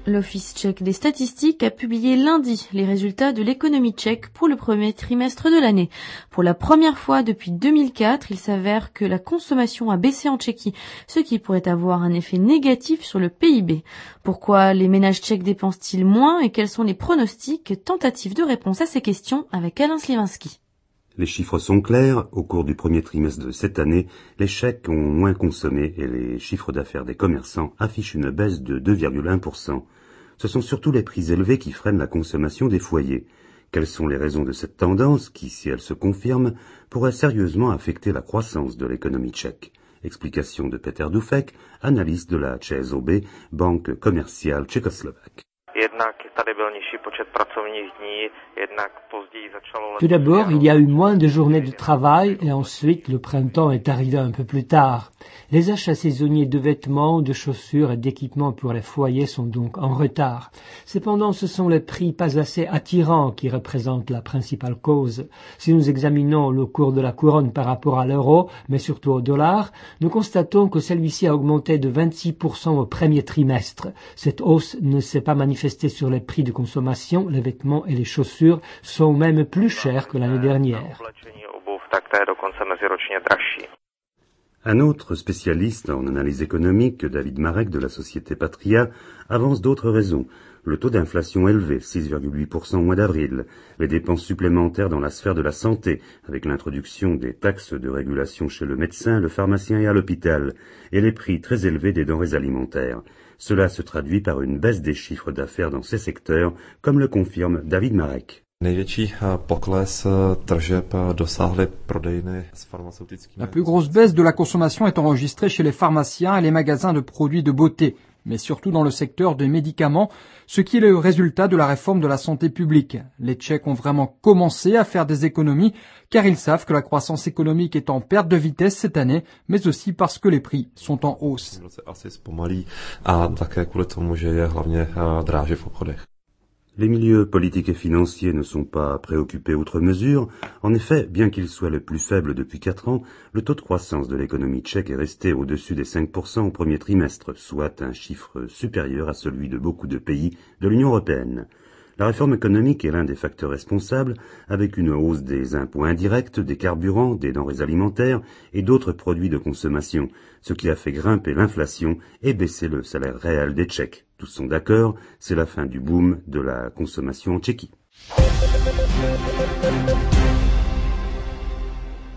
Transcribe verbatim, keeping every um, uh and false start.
L'Office tchèque des statistiques a publié lundi les résultats de l'économie tchèque pour le premier trimestre de l'année. Pour la première fois depuis deux mille quatre, il s'avère que la consommation a baissé en Tchéquie, ce qui pourrait avoir un effet négatif sur le P I B. Pourquoi les ménages tchèques dépensent-ils moins et quels sont les pronostics? Tentative de réponse à ces questions avec Alain Sliwinski. Les chiffres sont clairs. Au cours du premier trimestre de cette année, les Tchèques ont moins consommé et les chiffres d'affaires des commerçants affichent une baisse de deux virgule un pour cent. Ce sont surtout les prix élevés qui freinent la consommation des foyers. Quelles sont les raisons de cette tendance qui, si elle se confirme, pourrait sérieusement affecter la croissance de l'économie tchèque? Explication de Peter Dufek, analyste de la ČSOB, banque commerciale tchécoslovaque. Tout d'abord, il y a eu moins de journées de travail et ensuite le printemps est arrivé un peu plus tard. Les achats saisonniers de vêtements, de chaussures et d'équipements pour les foyers sont donc en retard. Cependant, ce sont les prix pas assez attirants qui représentent la principale cause. Si nous examinons le cours de la couronne par rapport à l'euro, mais surtout au dollar, nous constatons que celui-ci a augmenté de vingt-six pour cent au premier trimestre. Cette hausse ne s'est pas manifestée sur les prix de consommation, les vêtements et les chaussures sont même plus chers que l'année dernière. Un autre spécialiste en analyse économique, David Marek de la société Patria, avance d'autres raisons. Le taux d'inflation élevé, six virgule huit pour cent au mois d'avril, les dépenses supplémentaires dans la sphère de la santé, avec l'introduction des taxes de régulation chez le médecin, le pharmacien et à l'hôpital, et les prix très élevés des denrées alimentaires. Cela se traduit par une baisse des chiffres d'affaires dans ces secteurs, comme le confirme David Marek. La plus grosse baisse de la consommation est enregistrée chez les pharmaciens et les magasins de produits de beauté, mais surtout dans le secteur des médicaments, ce qui est le résultat de la réforme de la santé publique. Les Tchèques ont vraiment commencé à faire des économies car ils savent que la croissance économique est en perte de vitesse cette année, mais aussi parce que les prix sont en hausse. Les milieux politiques et financiers ne sont pas préoccupés outre mesure. En effet, bien qu'il soit le plus faible depuis quatre ans, le taux de croissance de l'économie tchèque est resté au-dessus des cinq pour cent au premier trimestre, soit un chiffre supérieur à celui de beaucoup de pays de l'Union européenne. La réforme économique est l'un des facteurs responsables, avec une hausse des impôts indirects, des carburants, des denrées alimentaires et d'autres produits de consommation, ce qui a fait grimper l'inflation et baisser le salaire réel des Tchèques. Tous sont d'accord, c'est la fin du boom de la consommation en Tchéquie.